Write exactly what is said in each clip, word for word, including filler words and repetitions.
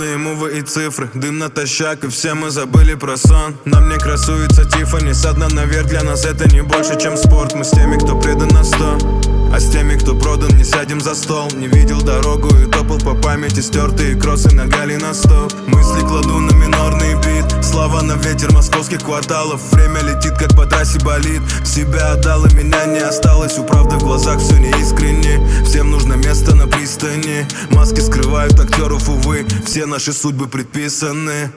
Сплошные мувы и цифры, дым натощак, и все мы забыли про сон. На мне красуется Тиффани, со дна наверх, для нас это не больше, чем спорт. Мы с теми, кто предан на сто, а с теми, кто продан, не сядем за стол. Не видел дорогу и топал по памяти, стертые кроссы на голеностоп. Мысли кладу на минорный бит, слава на ветер московских кварталов. Время летит, как по трассе болит. Себя отдал, и меня не осталось. У правды в глазах все неискренне. Всем нужно место на пристани. Маски скрывают актеров, увы. Все наши судьбы предписаны.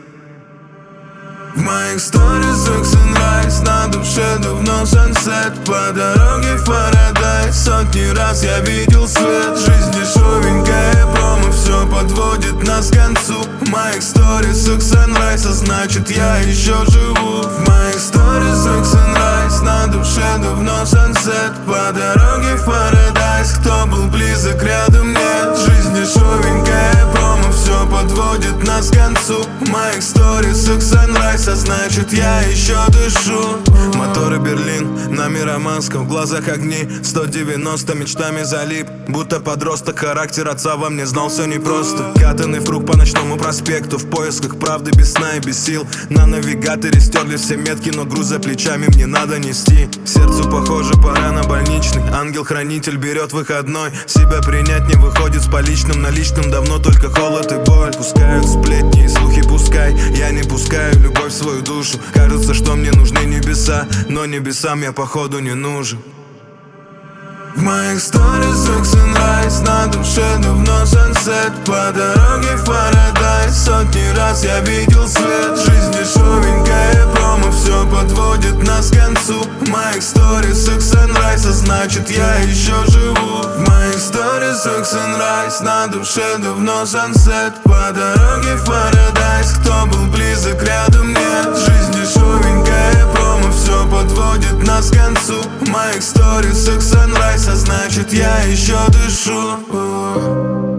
В моих сторис секс and rise, на душе давно сансет. По дороге в парадайз сотни раз я видел свет. Жизнь дешевенькая промо, все подводит нас к концу. В моих сторис секс and rise, а значит я еще живу. В моих сторис секс and rise, на душе давно сансет. По дороге в парадайз, кто был близок, рядом нет. Жизнь дешевенькая промо, все подводит нас к концу. В моих сторис секс and rise, а значит я еще дышу. Моторы Берлин, на Мироманском, в глазах огни. Сто девяносто мечтами залип, будто подросток. Характер отца во мне знал, все непросто. Катанный в круг по ночному проспекту, в поисках правды без сна и без сил. На навигаторе стерли все метки, но груз за плечами мне надо нести. Сердцу похоже, пора на больничный. Ангел-хранитель берет выходной. Себя принять не выходит с поличным наличным. Давно только холод и боль. Пускают сплетни и слухи, пускай. Я не пускаю любовь в свою душу. Кажется, что мне нужны небеса, но небесам я походу не нужен. В моих сторис секс and rise, на душе давно сансет. По дороге в парадайз сотни раз я видел свет. Жизнь дешевенькая промо, все подводит нас к концу. В моих сторис секс and rise, а значит я еще живу. В моих сторис секс and rise, на душе давно сансет. По дороге в парадайз, кто был близок, рядом нет. Жизнь дешевенькая промо, все подводит нас к концу. В моих сторис секс and rise, а значит я еще дышу.